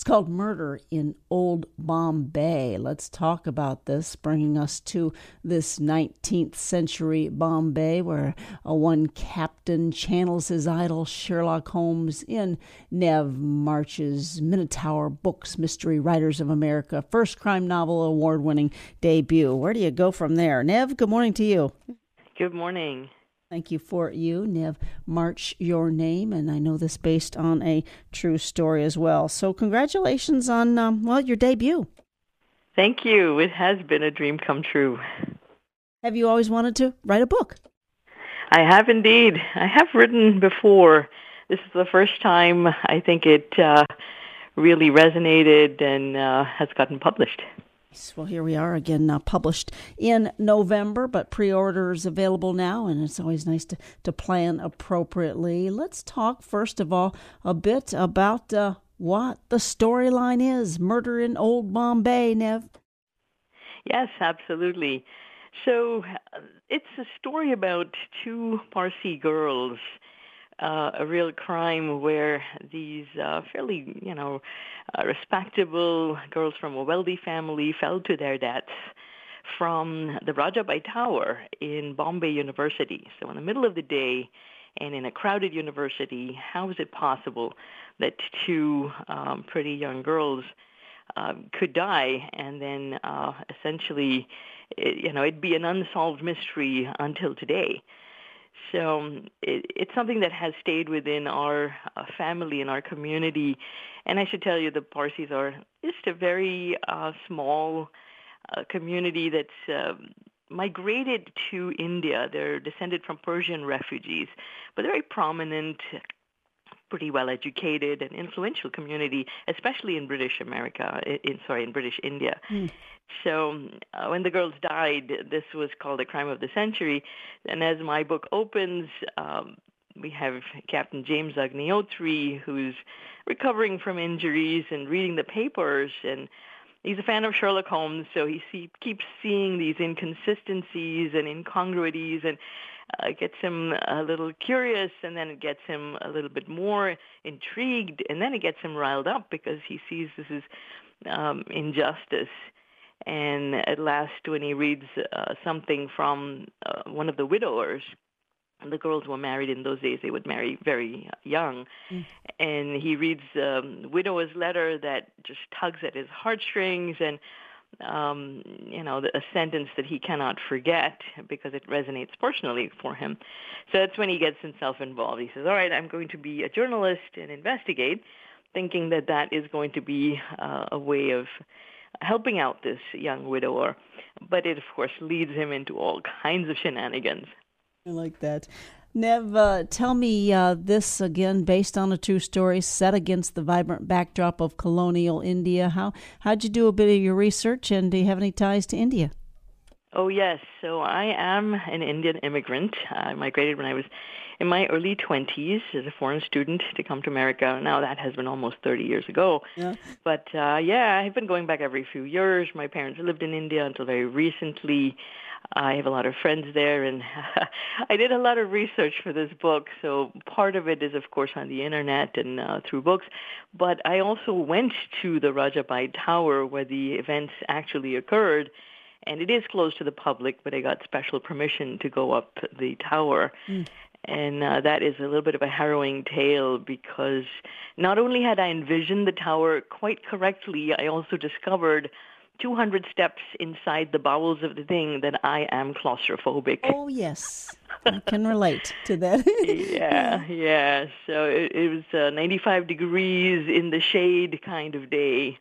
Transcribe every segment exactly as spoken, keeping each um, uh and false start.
called Murder in Old Bombay. Let's talk about this, bringing us to this nineteenth century Bombay, where a one captain channels his idol Sherlock Holmes in Nev March's Minotaur Books, Mystery Writers of America, first crime novel award-winning debut. Where do you go from there? Nev, good morning to you. Good morning. Thank you for you, Nev March, your name, and I know this based on a true story as well. So congratulations on, um, well, your debut. Thank you. It has been a dream come true. Have you always wanted to write a book? I have indeed. I have written before. This is the first time I think it uh, really resonated and uh, has gotten published. Well, here we are again, uh, published in November, but pre-orders available now, and it's always nice to, to plan appropriately. Let's talk, first of all, a bit about uh, what the storyline is. Murder in Old Bombay, Nev. Yes, absolutely. So uh, it's a story about two Parsi girls, uh, a real crime where these uh, fairly, you know, uh, respectable girls from a wealthy family fell to their deaths from the Rajabai Tower in Bombay University. So in the middle of the day and in a crowded university, how is it possible that two um, pretty young girls uh, could die and then uh, essentially, it, you know, it'd be an unsolved mystery until today. So it, it's something that has stayed within our uh, family and our community. And I should tell you, the Parsis are just a very uh, small uh, community that's uh, migrated to India. They're descended from Persian refugees, but they're very prominent, pretty well educated and influential community, especially in British America, in sorry, in British India. Mm. So uh, when the girls died, this was called a crime of the century. And as my book opens, um, we have Captain James Agnihotri, who's recovering from injuries and reading the papers. And he's a fan of Sherlock Holmes, so he see, keeps seeing these inconsistencies and incongruities, and uh, it gets him a little curious, and then it gets him a little bit more intrigued, and then it gets him riled up because he sees this is um, injustice. And at last, when he reads uh, something from uh, one of the widowers, the girls were married in those days, they would marry very young, mm. and he reads um, the widower's letter that just tugs at his heartstrings, and um, you know, a sentence that he cannot forget because it resonates personally for him. So that's when he gets himself involved. He says, all right, I'm going to be a journalist and investigate, thinking that that is going to be uh, a way of helping out this young widower. But it, of course, leads him into all kinds of shenanigans. I like that. Nev, uh, tell me uh, this again, based on a true story, set against the vibrant backdrop of colonial India. How, how'd you do a bit of your research, and do you have any ties to India? Oh, yes. So I am an Indian immigrant. I migrated when I was in my early twenties as a foreign student to come to America. Now that has been almost thirty years ago. Yeah. But uh, yeah, I've been going back every few years. My parents lived in India until very recently. I have a lot of friends there, and I did a lot of research for this book. So part of it is, of course, on the internet and uh, through books. But I also went to the Rajabai Tower where the events actually occurred. And it is closed to the public, but I got special permission to go up the tower. Mm. And uh, that is a little bit of a harrowing tale because not only had I envisioned the tower quite correctly, I also discovered two hundred steps inside the bowels of the thing that I am claustrophobic. Oh, yes. I can relate to that. yeah, yeah. So it, it was uh, ninety-five degrees in the shade kind of day.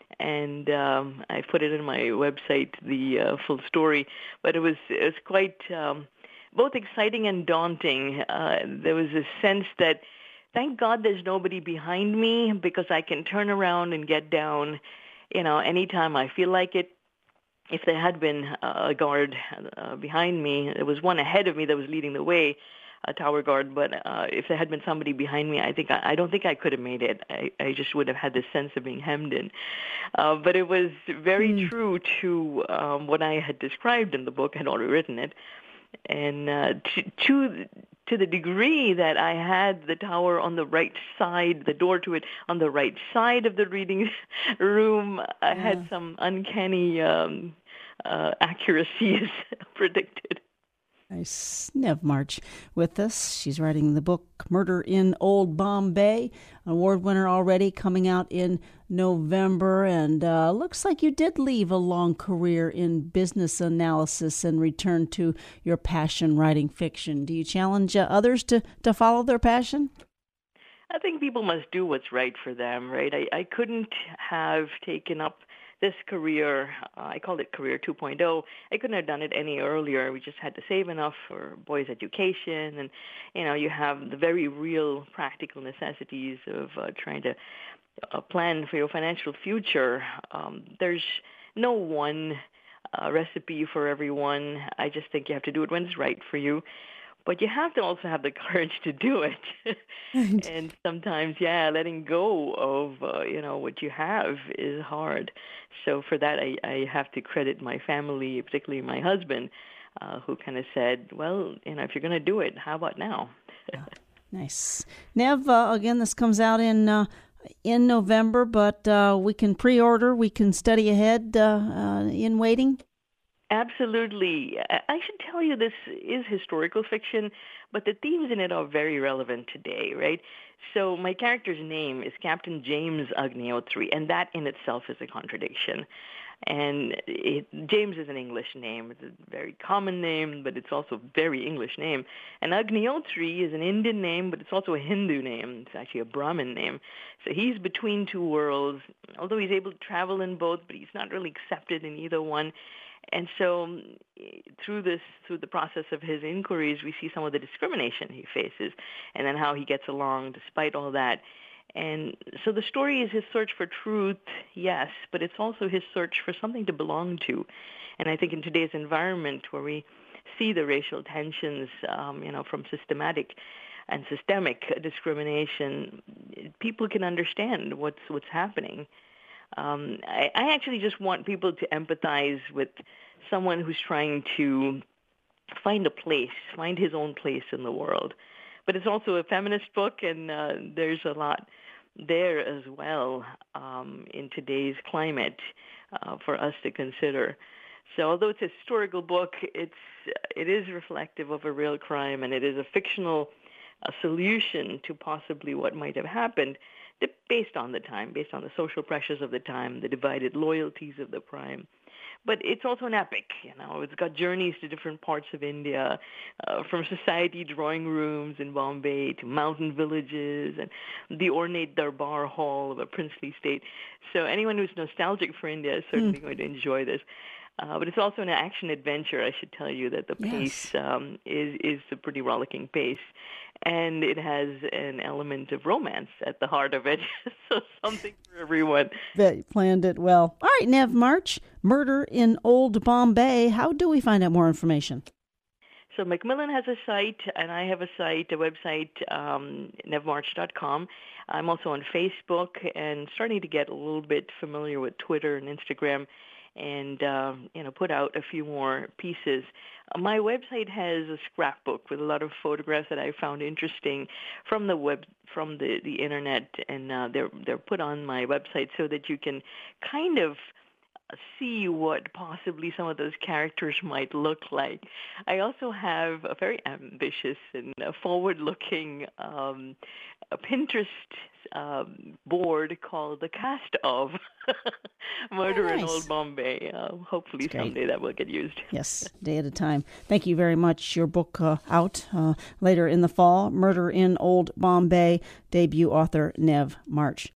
And um, I put it in my website, the uh, full story. But it was it was quite um, both exciting and daunting. Uh, there was a sense that, thank God there's nobody behind me because I can turn around and get down, you know, anytime I feel like it. If there had been a guard uh, behind me, there was one ahead of me that was leading the way, a tower guard, but uh, if there had been somebody behind me, I think I, I don't think I could have made it. I, I just would have had this sense of being hemmed in. Uh, but it was very mm. true to um, what I had described in the book. I had already written it. And uh, to, to to the degree that I had the tower on the right side, the door to it on the right side of the reading room, I yeah. had some uncanny um, uh, accuracies predicted. Nice. Nev March with us. She's writing the book Murder in Old Bombay, an award winner already, coming out in November. And uh, looks like you did leave a long career in business analysis and return to your passion, writing fiction. Do you challenge uh, others to, to follow their passion? I think people must do what's right for them, right? I, I couldn't have taken up this career, uh, I called it Career two point oh. I couldn't have done it any earlier. We just had to save enough for boys' education, and you know, you have the very real practical necessities of uh, trying to uh, plan for your financial future. Um, there's no one uh, recipe for everyone. I just think you have to do it when it's right for you. But you have to also have the courage to do it. And sometimes, yeah, letting go of, uh, you know, what you have is hard. So for that, I, I have to credit my family, particularly my husband, uh, who kind of said, well, you know, if you're going to do it, how about now? Yeah. Nice. Nev, uh, again, this comes out in uh, in November, but uh, we can pre-order, we can study ahead uh, uh, in waiting. Absolutely. I should tell you this is historical fiction, but the themes in it are very relevant today, right? So my character's name is Captain James Agnihotri, and that in itself is a contradiction. And it, James is an English name. It's a very common name, but it's also a very English name. And Agnihotri is an Indian name, but it's also a Hindu name. It's actually a Brahmin name. So he's between two worlds, although he's able to travel in both, but he's not really accepted in either one. And so through this, through the process of his inquiries, we see some of the discrimination he faces and then how he gets along despite all that. And so the story is his search for truth, yes, but it's also his search for something to belong to. And I think in today's environment where we see the racial tensions, um, you know, from systematic and systemic discrimination, people can understand what's what's happening. Um, I, I actually just want people to empathize with someone who's trying to find a place, find his own place in the world. But it's also a feminist book, and uh, there's a lot there as well um, in today's climate uh, for us to consider. So although it's a historical book, it's it is reflective of a real crime, and it is a fictional uh, solution to possibly what might have happened, based on the time, based on the social pressures of the time, the divided loyalties of the prime. But it's also an epic, you know. It's got journeys to different parts of India, uh, from society drawing rooms in Bombay to mountain villages and the ornate darbar hall of a princely state. So anyone who's nostalgic for India is certainly mm. going to enjoy this. Uh, but it's also an action-adventure. I should tell you that the pace yes. um, is, is a pretty rollicking pace. And it has an element of romance at the heart of it, so something for everyone. Bet you planned it well. All right, Nev March, Murder in Old Bombay. How do we find out more information? So Macmillan has a site, and I have a site, a website, um, nev march dot com. I'm also on Facebook and starting to get a little bit familiar with Twitter and Instagram, and uh, you know, put out a few more pieces. Uh, my website has a scrapbook with a lot of photographs that I found interesting from the web, from the, the internet, and uh, they're they're put on my website so that you can kind of see what possibly some of those characters might look like. I also have a very ambitious and forward-looking um, a Pinterest um, board called The Cast of Murder oh, nice. in Old Bombay. Uh, hopefully someday that will get used. Yes, day at a time. Thank you very much. Your book uh, out uh, later in the fall, Murder in Old Bombay, debut author Nev March.